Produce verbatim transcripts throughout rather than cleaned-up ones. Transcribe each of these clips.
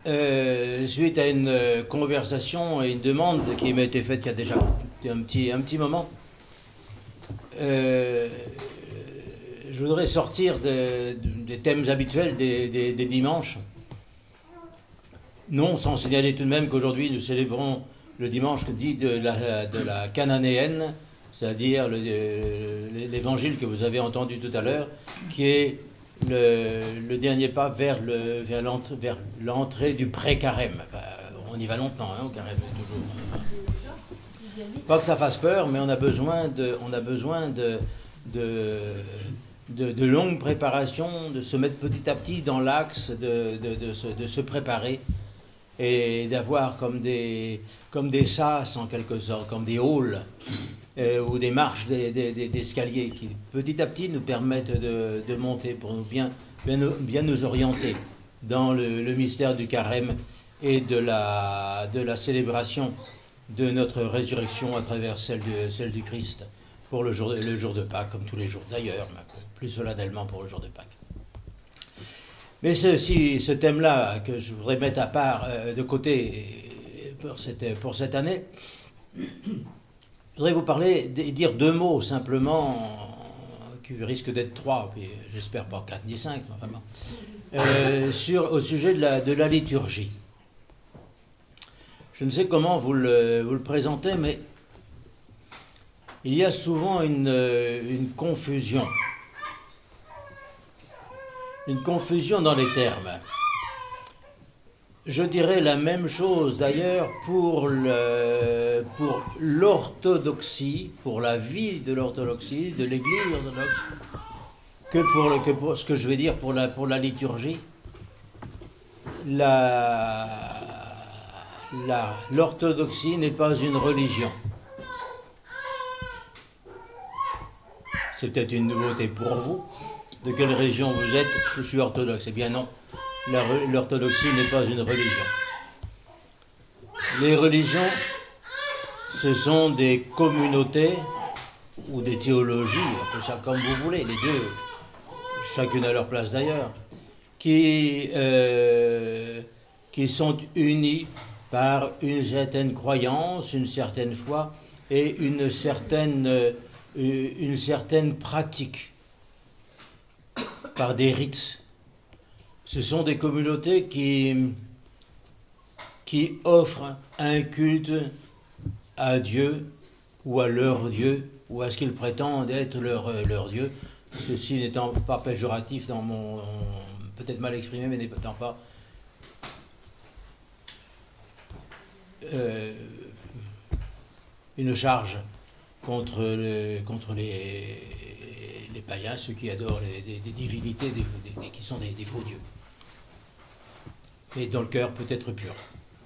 euh, suite à une euh, conversation et une demande qui m'a été faite il y a déjà un petit, un petit moment. Euh, je voudrais sortir de- de- des thèmes habituels des, des- des dimanches. Non, sans signaler tout de même qu'aujourd'hui nous célébrons le dimanche dit de la, de la cananéenne, c'est-à-dire le- euh, l'évangile que vous avez entendu tout à l'heure, qui est le, le dernier pas vers le- vers l'entrée vers l'entrée du pré-carême. Enfin, on y va longtemps, hein, au carême, toujours. Pas que ça fasse peur, mais on a besoin de, on a besoin de, de, de, de longues préparations, de se mettre petit à petit dans l'axe, de, de, de, se, de se préparer et d'avoir comme des, comme des sas en quelque sorte, comme des halls euh, ou des marches des, des, des, d'escalier qui petit à petit nous permettent de, de monter pour nous bien, bien, nous, bien nous orienter dans le, le mystère du carême et de la, de la célébration de notre résurrection à travers celle, de, celle du Christ pour le jour, le jour de Pâques, comme tous les jours d'ailleurs, mais plus solennellement pour le jour de Pâques. Mais ceci, ce thème-là que je voudrais mettre à part euh, de côté pour cette, pour cette année, je voudrais vous parler et dire deux mots simplement, qui risquent d'être trois, puis j'espère pas quatre ni cinq, enfin bon, euh, sur, au sujet de la, de la liturgie. Je ne sais comment vous le, vous le présentez, mais il y a souvent une, une confusion. Une confusion dans les termes. Je dirais la même chose d'ailleurs pour, le, pour l'orthodoxie, pour la vie de l'orthodoxie, de l'Église orthodoxe, que pour, le, que pour ce que je vais dire pour la, pour la liturgie. La, la, l'orthodoxie n'est pas une religion. C'est peut-être une nouveauté pour vous. De quelle région vous êtes? Je suis orthodoxe. Eh bien non, la, l'orthodoxie n'est pas une religion. Les religions, ce sont des communautés ou des théologies, appelez ça comme vous voulez, les deux, chacune à leur place d'ailleurs, qui, euh, qui sont unies par une certaine croyance, une certaine foi et une certaine, euh, une certaine pratique, par des rites. Ce sont des communautés qui, qui offrent un culte à Dieu ou à leur Dieu ou à ce qu'ils prétendent être leur, leur Dieu. Ceci n'étant pas péjoratif dans mon... peut-être mal exprimé, mais n'étant pas... Euh, une charge contre, le, contre les, les païens, ceux qui adorent les, des, des divinités des, des, qui sont des, des faux dieux. Mais dans le cœur peut-être pur.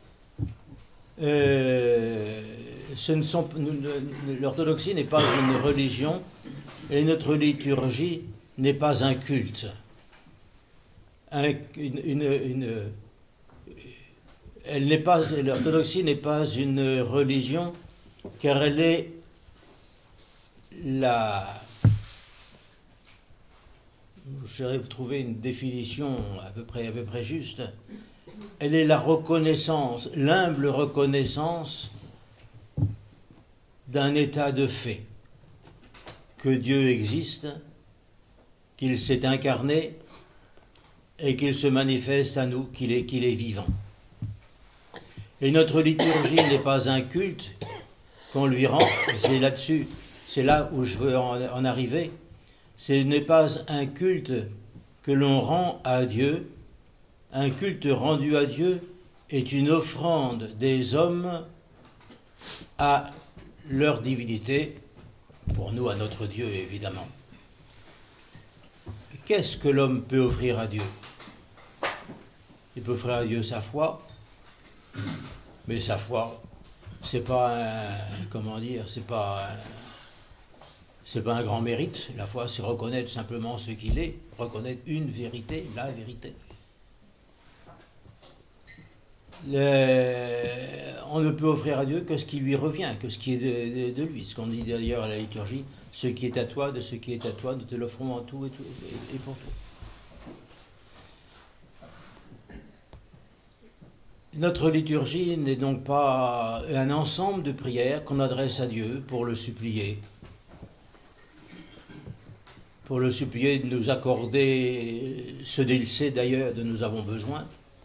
Euh, ce ne sont, l'orthodoxie n'est pas une religion et notre liturgie n'est pas un culte. Un, une, une, une, elle n'est pas, l'orthodoxie n'est pas une religion car elle est la... J'essaierai de trouver une définition à peu près, à peu près juste. Elle est la reconnaissance, l'humble reconnaissance d'un état de fait, que Dieu existe, qu'il s'est incarné et qu'il se manifeste à nous, qu'il est, qu'il est vivant. Et notre liturgie n'est pas un culte qu'on lui rend, c'est là-dessus, c'est là où je veux en, en arriver, ce n'est pas un culte que l'on rend à Dieu, un culte rendu à Dieu est une offrande des hommes à leur divinité, pour nous à notre Dieu évidemment. Qu'est-ce que l'homme peut offrir à Dieu? Il peut offrir à Dieu sa foi, mais sa foi, c'est pas un, comment dire, c'est pas un, c'est pas un grand mérite. La foi, c'est reconnaître simplement ce qu'il est, reconnaître une vérité, la vérité. Le, on ne peut offrir à Dieu que ce qui lui revient, que ce qui est de, de, de lui. Ce qu'on dit d'ailleurs à la liturgie, ce qui est à toi, de ce qui est à toi, nous te l'offrons en tout et, tout et, et pour tout. Notre liturgie n'est donc pas un ensemble de prières qu'on adresse à Dieu pour le supplier, pour le supplier de nous accorder ce qu'il sait d'ailleurs dont nous avons besoin.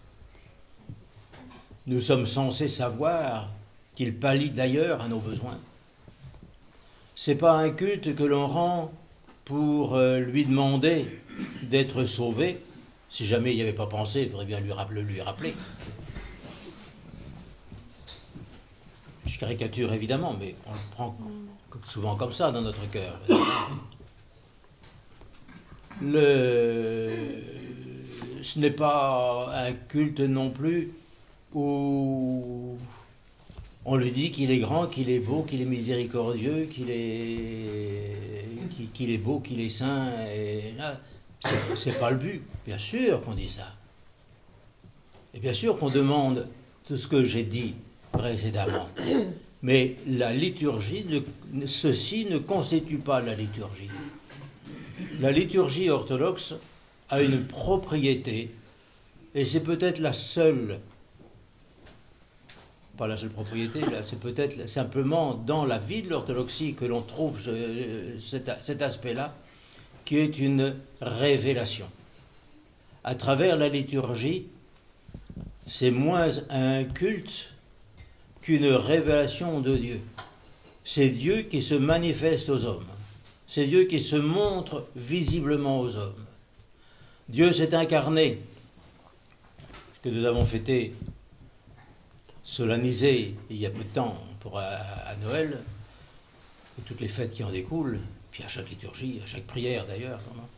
Nous sommes censés savoir qu'il pallie d'ailleurs à nos besoins. Ce n'est pas un culte que l'on rend pour lui demander d'être sauvé. Si jamais il n'y avait pas pensé, il faudrait bien lui rappeler. Lui rappeler. Je caricature évidemment, mais on le prend souvent comme ça dans notre cœur. Le... Ce n'est pas un culte non plus où on lui dit qu'il est grand, qu'il est beau, qu'il est miséricordieux, qu'il est, qu'il est beau, qu'il est saint. Et là, c'est pas le but. Bien sûr qu'on dit ça. Et bien sûr qu'on demande tout ce que j'ai dit précédemment. Mais la liturgie, ceci ne constitue pas la liturgie. La liturgie orthodoxe a une propriété, et c'est peut-être la seule, pas la seule propriété, là, c'est peut-être simplement dans la vie de l'orthodoxie que l'on trouve ce, cet, cet aspect-là, qui est une révélation. À travers la liturgie, c'est moins un culte qu'une révélation de Dieu. C'est Dieu qui se manifeste aux hommes. C'est Dieu qui se montre visiblement aux hommes. Dieu s'est incarné, ce que nous avons fêté, solennisé il y a peu de temps pour à, à Noël, et toutes les fêtes qui en découlent, puis à chaque liturgie, à chaque prière d'ailleurs.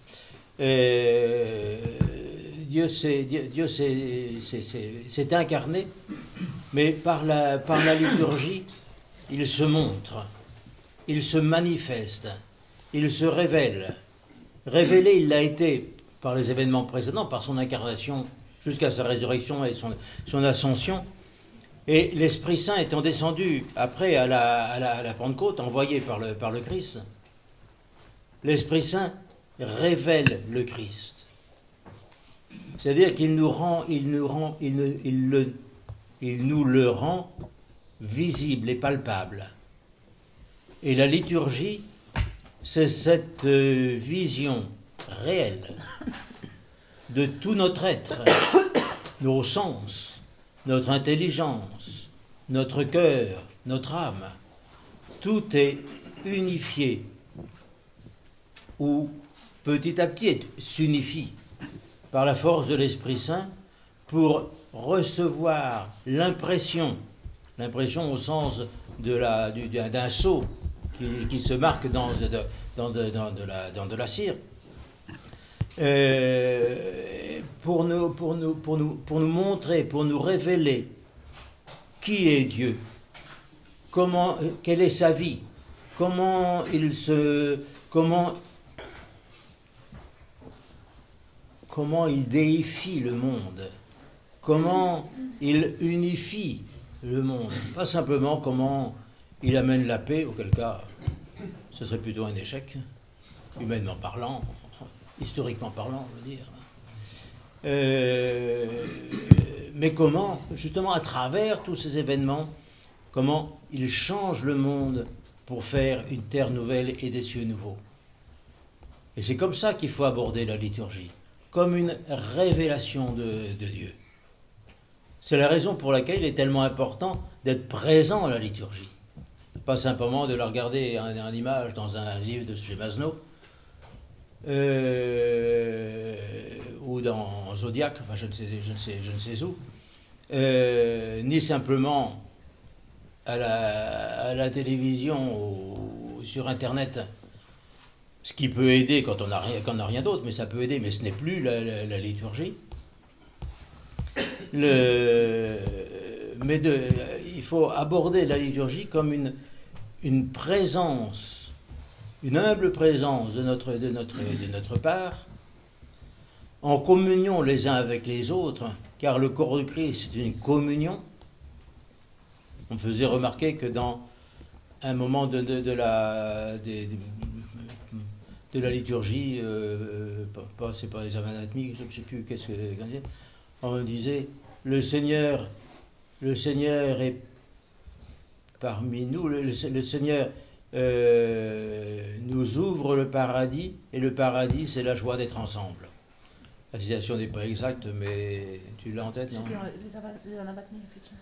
Et Dieu s'est Dieu, Dieu s'est, s'est, s'est, s'est incarné, mais par la, par la liturgie, il se montre, il se manifeste, il se révèle. Révélé, il l'a été par les événements précédents, par son incarnation jusqu'à sa résurrection et son, son ascension. Et l'Esprit Saint étant descendu après à la, à la, à la Pentecôte, envoyé par le, par le Christ, l'Esprit Saint révèle le Christ. C'est-à-dire qu'il nous rend, il nous rend, il, ne, il, le, il nous le rend visible et palpable. Et la liturgie, c'est cette euh, vision réelle de tout notre être, nos sens, notre intelligence, notre cœur, notre âme. Tout est unifié ou petit à petit s'unifie par la force de l'Esprit Saint pour recevoir l'impression, l'impression au sens de la, du, d'un sceau qui, qui se marque dans, de, dans, de, dans, de, la, dans de la cire, euh, pour, nous, pour, nous, pour, nous, pour nous montrer, pour nous révéler qui est Dieu, comment, quelle est sa vie, comment il se... comment comment il déifie le monde, comment il unifie le monde, pas simplement comment il amène la paix, auquel cas ce serait plutôt un échec, humainement parlant, historiquement parlant, je veux dire. Euh, mais comment, justement à travers tous ces événements, comment il change le monde pour faire une terre nouvelle et des cieux nouveaux. Et c'est comme ça qu'il faut aborder la liturgie, comme une révélation de, de Dieu. C'est la raison pour laquelle il est tellement important d'être présent à la liturgie. Pas simplement de la regarder en, en image dans un livre de chez Masneau, euh, ou dans Zodiac, enfin je ne sais, je ne sais, je ne sais où, euh, ni simplement à la, à la télévision ou sur Internet, ce qui peut aider quand on n'a rien, quand on n'a rien d'autre, mais ça peut aider, mais ce n'est plus la, la, la liturgie. Le, mais de, il faut aborder la liturgie comme une, une présence, une humble présence de notre, de notre, de notre part, en communion les uns avec les autres, car le corps de Christ c'est une communion. On faisait remarquer que dans un moment de, de, de, la, de, de la liturgie, euh, pas, c'est pas les examens anatomiques, je ne sais plus qu'est-ce que on disait, le Seigneur le Seigneur est parmi nous, le, le Seigneur euh, nous ouvre le paradis, et le paradis, c'est la joie d'être ensemble. La citation n'est pas exacte, mais tu l'as en tête, non? Les anabathmies, effectivement.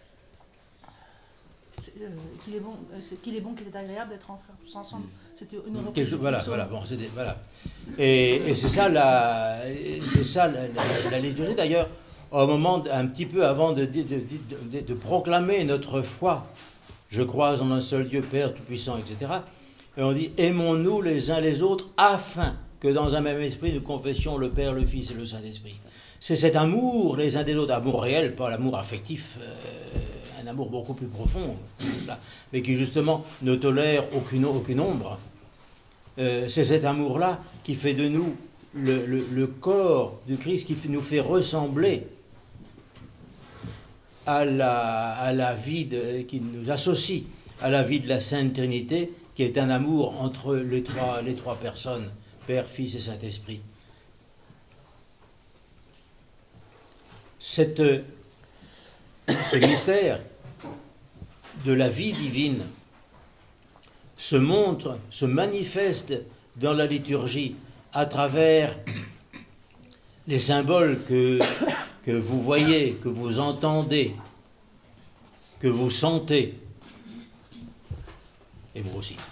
Euh, qu'il est bon, euh, c'est qu'il est bon, qu'il est agréable d'être tous ensemble. C'était une reprise. Voilà, voilà, bon, c'est des, voilà. Et, et c'est ça la, c'est ça la, la, la liturgie. D'ailleurs, au moment, un petit peu avant de, de, de, de, de proclamer notre foi, je crois en un seul Dieu, Père Tout-Puissant, et cetera. Et on dit, aimons-nous les uns les autres, afin que dans un même esprit, nous confessions le Père, le Fils et le Saint-Esprit. C'est cet amour les uns des autres, amour réel, pas l'amour affectif, euh, un amour beaucoup plus profond, cela, mais qui justement ne tolère aucune, aucune ombre. Euh, c'est cet amour-là qui fait de nous le, le, le corps du Christ, qui nous fait ressembler à la, à la vie, de, qui nous associe à la vie de la Sainte Trinité, qui est un amour entre les trois, les trois personnes, Père, Fils et Saint-Esprit. Cette, ce mystère de la vie divine se montre, se manifeste dans la liturgie à travers les symboles que, que vous voyez, que vous entendez, que vous sentez, et vous aussi.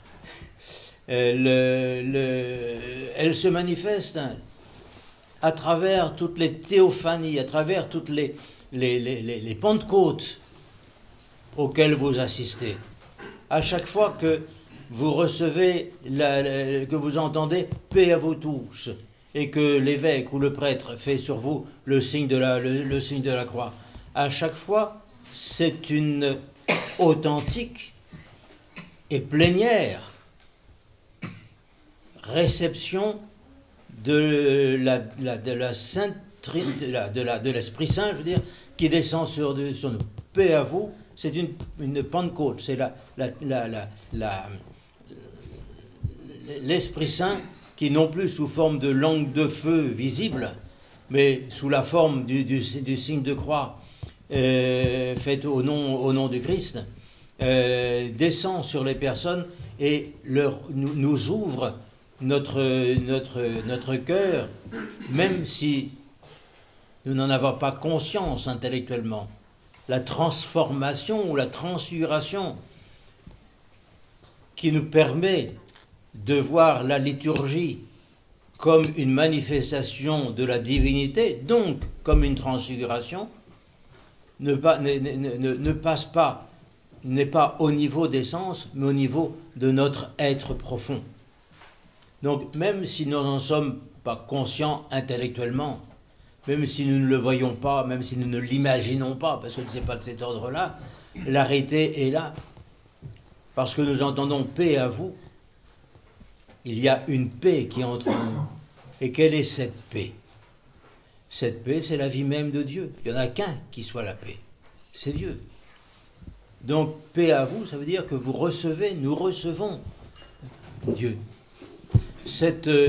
Le, le, elle se manifeste à travers toutes les théophanies, à travers toutes les, les, les, les, les pentecôtes auxquelles vous assistez. À chaque fois que vous recevez, la, la, que vous entendez « paix à vous tous » et que l'évêque ou le prêtre fait sur vous le signe de la, le, le signe de la croix, à chaque fois, c'est une authentique et plénière réception de la, la, de la Sainte Trinité, de, la, de, la, de l'Esprit Saint, je veux dire, qui descend sur, de, sur nous. Paix à vous, c'est une, une Pentecôte, c'est la, la, la, la, la, l'Esprit Saint qui, non plus sous forme de langue de feu visible, mais sous la forme du, du, du signe de croix euh, faite au nom, au nom du Christ, euh, descend sur les personnes et leur, nous, nous ouvre notre, notre, notre cœur, même si nous n'en avons pas conscience intellectuellement. La transformation ou la transfiguration qui nous permet de voir la liturgie comme une manifestation de la divinité, donc comme une transfiguration, ne, pas, ne, ne, ne, ne passe pas, n'est pas au niveau des sens, mais au niveau de notre être profond. Donc, même si nous n'en sommes pas conscients intellectuellement, même si nous ne le voyons pas, même si nous ne l'imaginons pas, parce que ce n'est pas de cet ordre-là, l'arrêté est là. Parce que nous entendons paix à vous, il y a une paix qui est entre nous. Et quelle est cette paix? Cette paix, c'est la vie même de Dieu. Il n'y en a qu'un qui soit la paix. C'est Dieu. Donc, paix à vous, ça veut dire que vous recevez, nous recevons Dieu. Cette euh,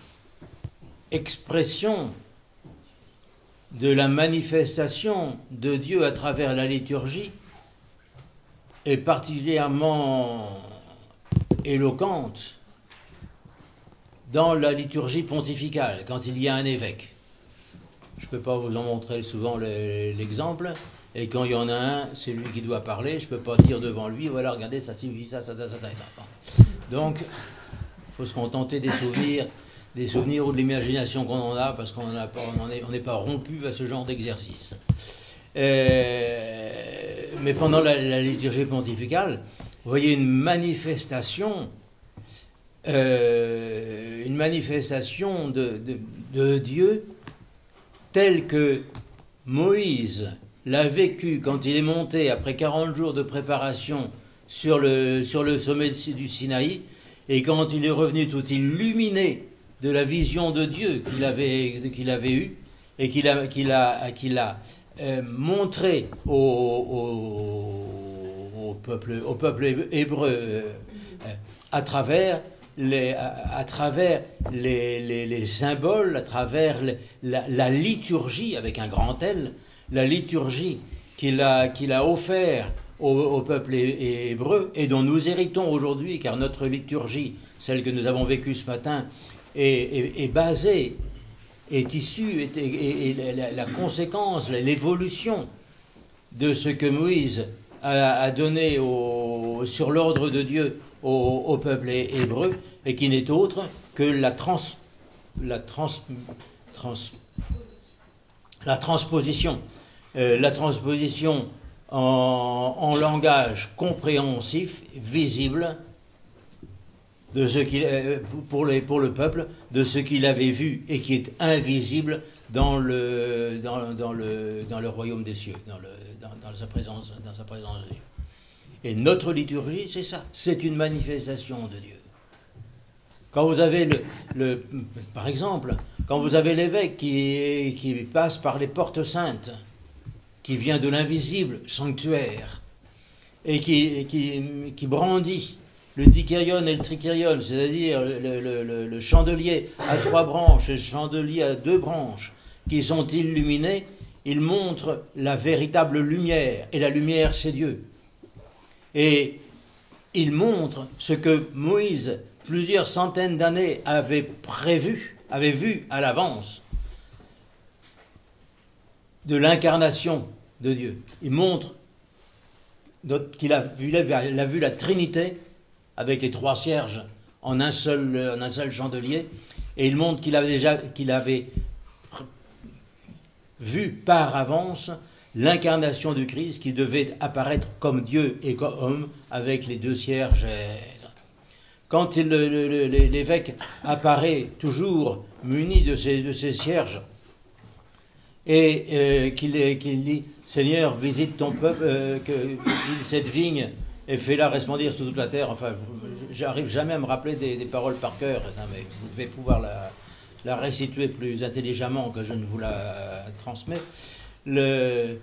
expression de la manifestation de Dieu à travers la liturgie est particulièrement éloquente dans la liturgie pontificale, quand il y a un évêque. Je ne peux pas vous en montrer souvent l'exemple, et quand il y en a un, c'est lui qui doit parler, je ne peux pas dire devant lui, voilà, regardez, ça signifie ça, ça, ça, ça, ça, ça. Donc, il faut se contenter des souvenirs, des souvenirs ou de l'imagination qu'on en a, parce qu'on n'est pas rompu à ce genre d'exercice. Euh, mais pendant la, la liturgie pontificale, vous voyez une manifestation, euh, une manifestation de, de, de Dieu telle que Moïse l'a vécu quand il est monté après quarante jours de préparation sur le, sur le sommet du Sinaï, et quand il est revenu tout illuminé de la vision de Dieu qu'il avait, qu'il avait eue et qu'il a, qu'il a, qu'il a euh, montré au, au, au, peuple, au peuple hébreu euh, à travers les, à, à travers les, les, les symboles, à travers les, la, la liturgie avec un grand L, la liturgie qu'il a, qu'il a offert au, au peuple hébreu et dont nous héritons aujourd'hui, car notre liturgie, celle que nous avons vécue ce matin, est, est, est basée, est issue, est, est, est la, la conséquence, l'évolution de ce que Moïse a, a donné au, sur l'ordre de Dieu au, au peuple hébreu, et qui n'est autre que la, trans, la, trans, trans, la transposition. Euh, la transposition en, en langage compréhensif, visible, de ce qu'il, euh, pour, les, pour le peuple, de ce qu'il avait vu et qui est invisible dans le, dans, dans le, dans le royaume des cieux, dans, le, dans, dans, sa présence, dans sa présence de Dieu. Et notre liturgie, c'est ça, c'est une manifestation de Dieu. Quand vous avez, le, le, par exemple, quand vous avez l'évêque qui, qui passe par les portes saintes, qui vient de l'invisible sanctuaire, et qui, qui, qui brandit le dikérion et le trikérion, c'est-à-dire le, le, le, le chandelier à trois branches et le chandelier à deux branches, qui sont illuminés, il montre la véritable lumière, et la lumière c'est Dieu. Et il montre ce que Moïse, plusieurs centaines d'années, avait prévu, avait vu à l'avance, de l'incarnation de Dieu. Il montre qu'il a vu, il a vu la Trinité avec les trois cierges en un seul, en un seul chandelier, et il montre qu'il avait déjà qu'il avait vu par avance l'incarnation du Christ qui devait apparaître comme Dieu et comme homme avec les deux cierges. Quand il, le, le, l'évêque apparaît toujours muni de ces, de ces cierges et euh, qu'il, qu'il dit « Seigneur, visite ton peuple, euh, que, que cette vigne et fais-la resplendir sur toute la terre », enfin, j'arrive jamais à me rappeler des, des paroles par cœur, mais vous devez pouvoir la, la restituer plus intelligemment que je ne vous la transmets. Le,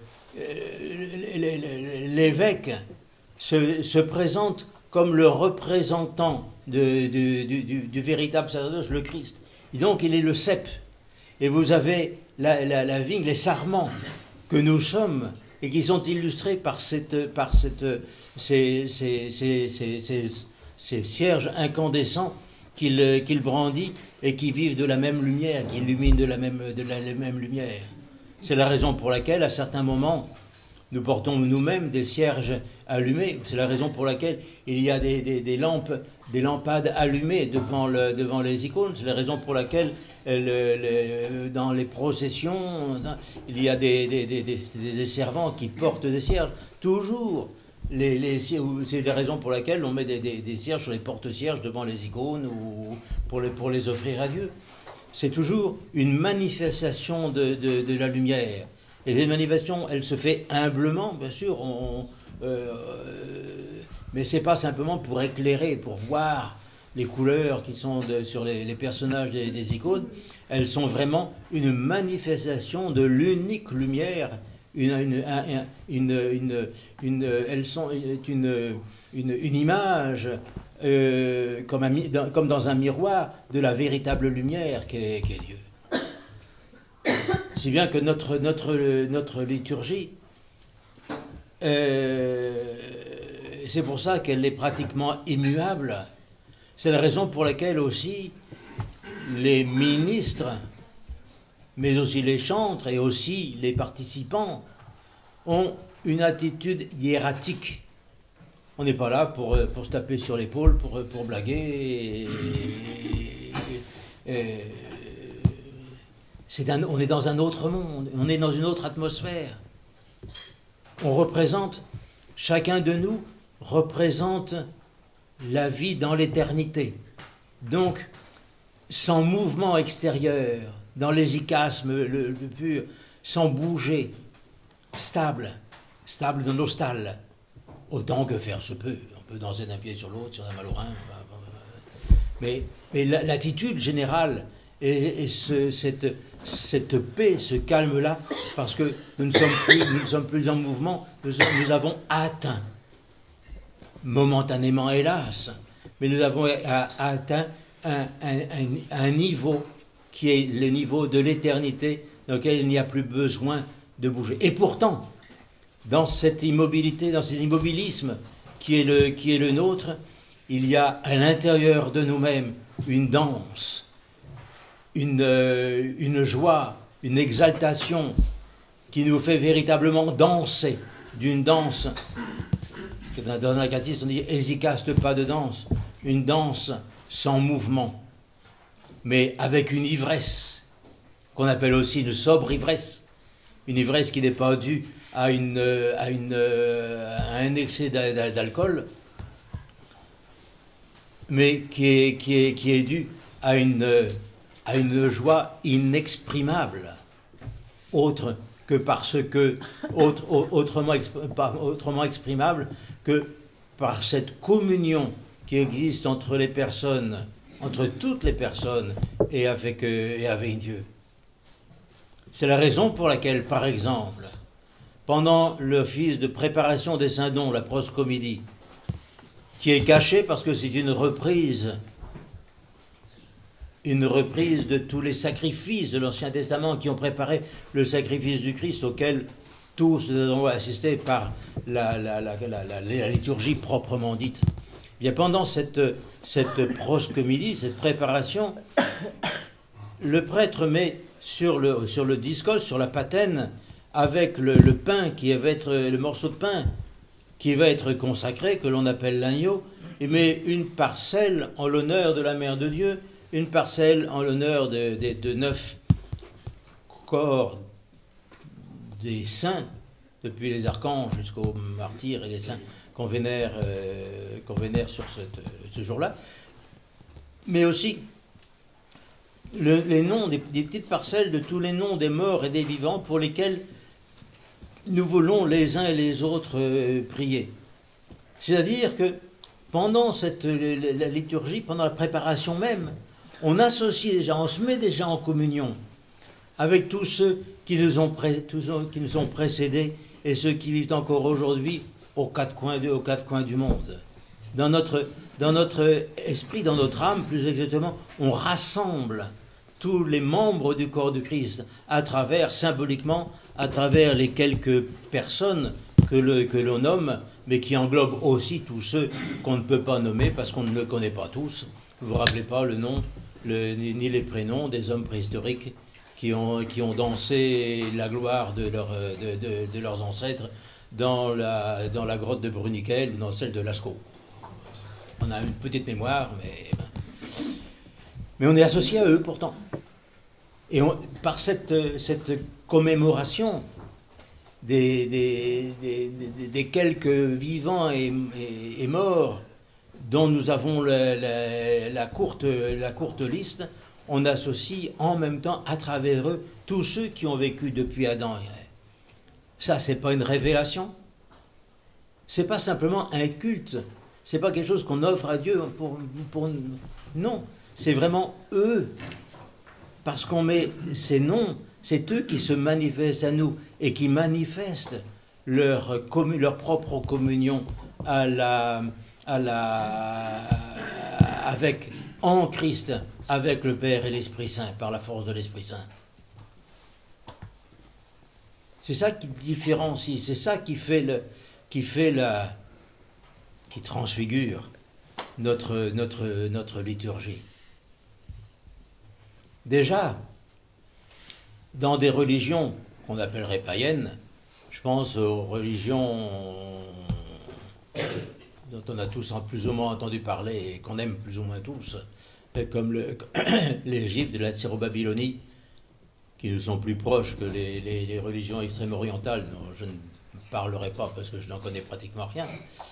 l'évêque se, se présente comme le représentant de, de, du, du, du véritable sacerdoce, le Christ. Et donc il est le cep. Et vous avez la, la, la vigne, les sarments que nous sommes, et qui sont illustrés par, cette, par cette, ces, ces, ces, ces, ces, ces cierges incandescents qu'il, qu'il brandit et qui vivent de la même lumière, qui illuminent de la même, de la, la même lumière. C'est la raison pour laquelle, à certains moments, nous portons nous-mêmes des cierges allumés. C'est la raison pour laquelle il y a des, des, des lampes, des lampades allumées devant, le, devant les icônes. C'est la raison pour laquelle, le, le, dans les processions, il y a des, des, des, des, des servants qui portent des cierges. Toujours, les, les, c'est la raison pour laquelle on met des, des, des cierges sur les porte-cierges devant les icônes ou pour les, pour les offrir à Dieu. C'est toujours une manifestation de, de, de la lumière. Et cette manifestation, elle se fait humblement, bien sûr, on, euh, mais ce n'est pas simplement pour éclairer, pour voir les couleurs qui sont de, sur les, les personnages des, des icônes. Elles sont vraiment une manifestation de l'unique lumière. Une, une, une, une, une, une, elles sont une, une, une image euh, comme, un, dans, comme dans un miroir de la véritable lumière qu'est, qu'est Dieu. Si bien que notre, notre, notre liturgie, euh, c'est pour ça qu'elle est pratiquement immuable. C'est la raison pour laquelle aussi les ministres, mais aussi les chantres et aussi les participants ont une attitude hiératique. On n'est pas là pour, pour se taper sur l'épaule, pour, pour blaguer. Et, et, et, c'est un, on est dans un autre monde, on est dans une autre atmosphère. On représente, chacun de nous représente la vie dans l'éternité. Donc, sans mouvement extérieur, dans l'hésychasme le, le pur, sans bouger, stable, stable dans nos stalles, autant que faire se peut. On peut danser d'un pied sur l'autre, sur un mal au rein, mais, mais l'attitude générale et, et ce, cette, cette paix, ce calme-là, parce que nous ne sommes plus, nous ne sommes plus en mouvement, nous, nous avons atteint, momentanément hélas, mais nous avons atteint un, un, un, un niveau qui est le niveau de l'éternité, dans lequel il n'y a plus besoin de bouger. Et pourtant, dans cette immobilité, dans cet immobilisme qui est le, qui est le nôtre, il y a à l'intérieur de nous-mêmes une danse, une, euh, une joie, une exaltation qui nous fait véritablement danser, d'une danse, dans un catechisme on dit « hésicaste pas de danse », une danse sans mouvement, mais avec une ivresse, qu'on appelle aussi une sobre ivresse, une ivresse qui n'est pas due à, une, à, une, à un excès d'alcool, mais qui est, qui est, qui est due à une, à une joie inexprimable, autre que parce que, autre, autrement, autrement exprimable que par cette communion qui existe entre les personnes, entre toutes les personnes et avec, et avec Dieu. C'est la raison pour laquelle, par exemple, pendant l'office de préparation des saints dons, la proscomédie, qui est cachée parce que c'est une reprise, une reprise de tous les sacrifices de l'Ancien Testament qui ont préparé le sacrifice du Christ auquel tous ont assisté par la, la, la, la, la, la liturgie proprement dite. Bien, pendant cette, cette proscomédie, cette préparation, le prêtre met sur le, sur le discos, sur la patène, avec le, le pain qui va être, le morceau de pain qui va être consacré, que l'on appelle l'agneau, il met une parcelle en l'honneur de la Mère de Dieu, une parcelle en l'honneur de, de, de neuf corps des saints, depuis les archanges jusqu'aux martyrs et les saints qu'on vénère, euh, qu'on vénère sur cette, ce jour-là, mais aussi le, les noms, des, des petites parcelles de tous les noms des morts et des vivants pour lesquels nous voulons les uns et les autres euh, prier. C'est-à-dire que pendant cette, la, la liturgie, pendant la préparation même, on associe déjà, on se met déjà en communion avec tous ceux qui nous ont, pré, tous ceux qui nous ont précédés et ceux qui vivent encore aujourd'hui aux quatre coins, de, aux quatre coins du monde. Dans notre, dans notre esprit, dans notre âme, plus exactement, on rassemble tous les membres du corps du Christ à travers, symboliquement, à travers les quelques personnes que, le, que l'on nomme, mais qui englobent aussi tous ceux qu'on ne peut pas nommer parce qu'on ne les connaît pas tous. Vous ne vous rappelez pas le nom, le, ni les prénoms des hommes préhistoriques qui ont, qui ont dansé la gloire de, leur, de, de, de leurs ancêtres dans la, dans la grotte de Bruniquel ou dans celle de Lascaux. On a une petite mémoire, mais, mais on est associé à eux pourtant. Et on, par cette, cette commémoration des, des, des, des, des quelques vivants et, et, et morts dont nous avons la, la, la, courte, la courte liste, on associe en même temps à travers eux tous ceux qui ont vécu depuis Adam et Ève. Ça, c'est pas une révélation. C'est pas simplement un culte. C'est pas quelque chose qu'on offre à Dieu pour, pour... Non, c'est vraiment eux. Parce qu'on met ces noms, c'est eux qui se manifestent à nous et qui manifestent leur, commun, leur propre communion à la, à la, avec, en Christ, avec le Père et l'Esprit Saint, par la force de l'Esprit Saint. C'est ça qui différencie, c'est ça qui fait, le, qui fait la, qui transfigure notre, notre, notre liturgie. Déjà, dans des religions qu'on appellerait païennes, je pense aux religions dont on a tous plus ou moins entendu parler et qu'on aime plus ou moins tous, comme le, l'Égypte, de la Syro-Babylonie, qui nous sont plus proches que les, les, les religions extrême-orientales, dont je ne parlerai pas parce que je n'en connais pratiquement rien.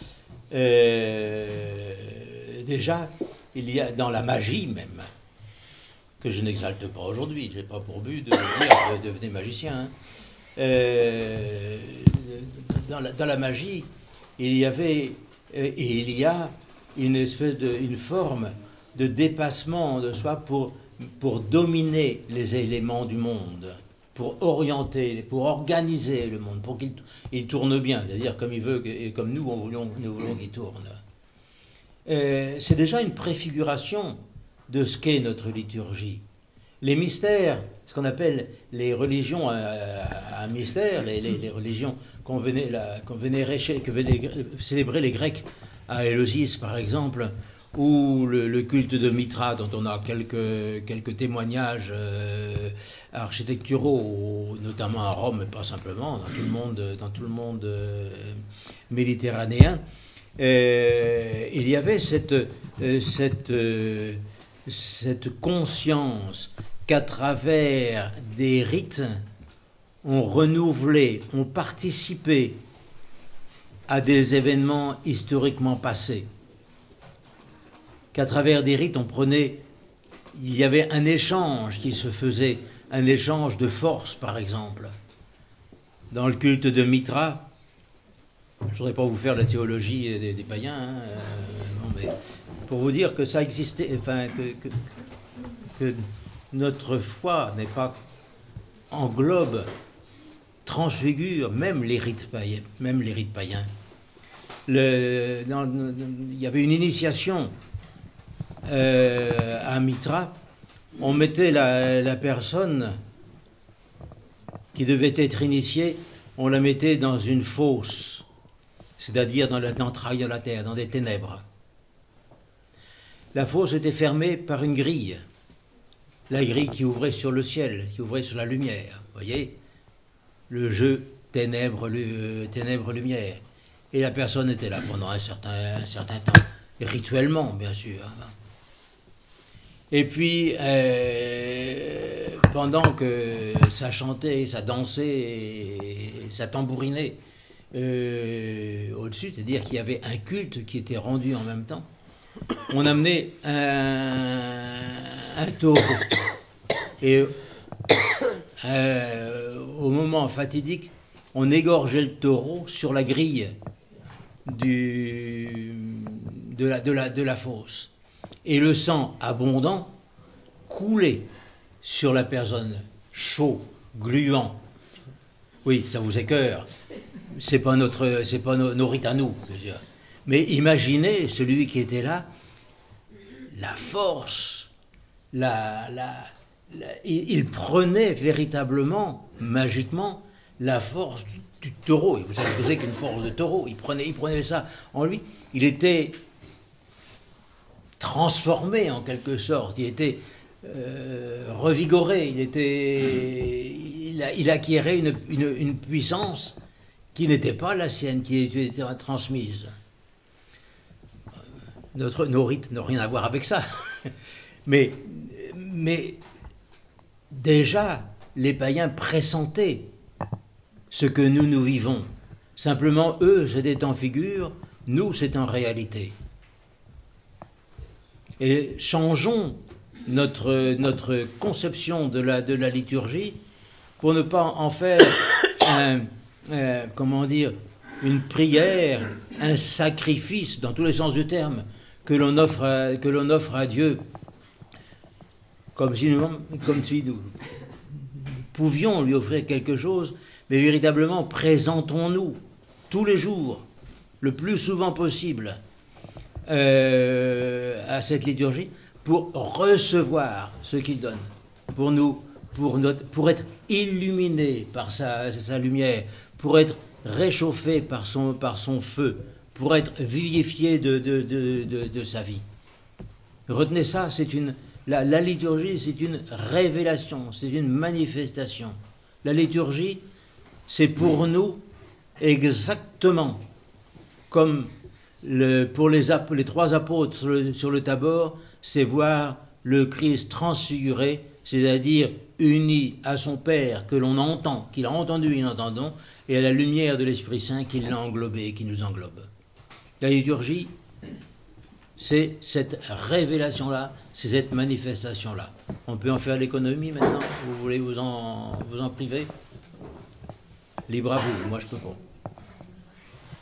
Euh, déjà, il y a dans la magie même, que je n'exalte pas aujourd'hui, je n'ai pas pour but de dire de devenez magicien. Hein. Euh, dans, la, dans la magie, il y avait et il y a une espèce de, une forme de dépassement de soi pour, pour dominer les éléments du monde, pour orienter, pour organiser le monde, pour qu'il il tourne bien, c'est-à-dire comme il veut et comme nous, on voulons, nous voulons qu'il tourne. Euh, c'est déjà une préfiguration de ce qu'est notre liturgie. Les mystères ce qu'on appelle les religions à, à mystère, les, les, les religions qu'on venait, la, qu'on vénérait chez, que venaient célébrer les Grecs à Éleusis, par exemple, ou le, le culte de Mitra, dont on a quelques, quelques témoignages euh, architecturaux, notamment à Rome, mais pas simplement, dans tout le monde, dans tout le monde euh, méditerranéen. Euh, il y avait cette, euh, cette, euh, cette conscience qu'à travers des rites, on renouvelait, on participait à des événements historiquement passés. Qu'à travers des rites, on prenait, il y avait un échange qui se faisait, un échange de force, par exemple. Dans le culte de Mitra, je ne voudrais pas vous faire la théologie des, des païens, hein, euh, non, mais pour vous dire que ça existait, enfin, que, que, que notre foi n'est pas englobe, transfigure même les rites païens, même les rites païens. Le, dans, il y avait une initiation euh, à Mitra. On mettait la, la personne qui devait être initiée, on la mettait dans une fosse, c'est-à-dire dans l'entraille de la terre, dans des ténèbres. La fosse était fermée par une grille, la grille qui ouvrait sur le ciel, qui ouvrait sur la lumière. Vous voyez, le jeu ténèbres-lumière. Ténèbres, et la personne était là pendant un certain, un certain temps, rituellement, bien sûr. Et puis, euh, pendant que ça chantait, ça dansait, et ça tambourinait euh, au-dessus, c'est-à-dire qu'il y avait un culte qui était rendu en même temps, on amenait un, un taureau. Et euh, au moment fatidique, on égorgeait le taureau sur la grille du, de, la, de, la, de la fosse. Et le sang abondant coulait sur la personne, chaud, gluant. Oui, ça vous écœure. C'est pas notre, c'est pas nos, nos rites à nous. Mais imaginez celui qui était là, la force, la, la, la il, il prenait véritablement, magiquement, la force du, du taureau. Et vous savez ce que c'est qu'une force de taureau. Il prenait, il prenait ça en lui. Il était transformé en quelque sorte. Il était euh, revigoré. Il était, il, a, il acquérait une, une, une puissance qui n'était pas la sienne, qui était transmise. Notre, nos rites n'ont rien à voir avec ça. mais, mais déjà, les païens pressentaient ce que nous, nous vivons. Simplement, eux, c'était en figure, nous, c'est en réalité. Et changeons notre, notre conception de la, de la liturgie pour ne pas en faire un, un, comment dire, une prière, un sacrifice, dans tous les sens du terme, que l'on offre à, que l'on offre à Dieu, comme si nous, comme si nous pouvions lui offrir quelque chose, mais véritablement présentons-nous tous les jours, le plus souvent possible, euh, à cette liturgie, pour recevoir ce qu'il donne, pour nous, pour, notre, pour être illuminé par sa, sa lumière, pour être réchauffé par son, par son feu, pour être vivifié de, de, de, de, de sa vie. Retenez ça, c'est une, la, la liturgie, c'est une révélation, c'est une manifestation. La liturgie, c'est pour nous exactement comme le, pour les, les trois apôtres sur le, sur le Tabor, c'est voir le Christ transfiguré, c'est-à-dire uni à son Père que l'on entend, qu'il a entendu et nous entendons, et à la lumière de l'Esprit Saint qui l'a englobé et qui nous englobe. La liturgie, c'est cette révélation-là, c'est cette manifestation-là. On peut en faire l'économie maintenant. Vous voulez vous en, vous en priver ? Libre à vous, moi je peux pas.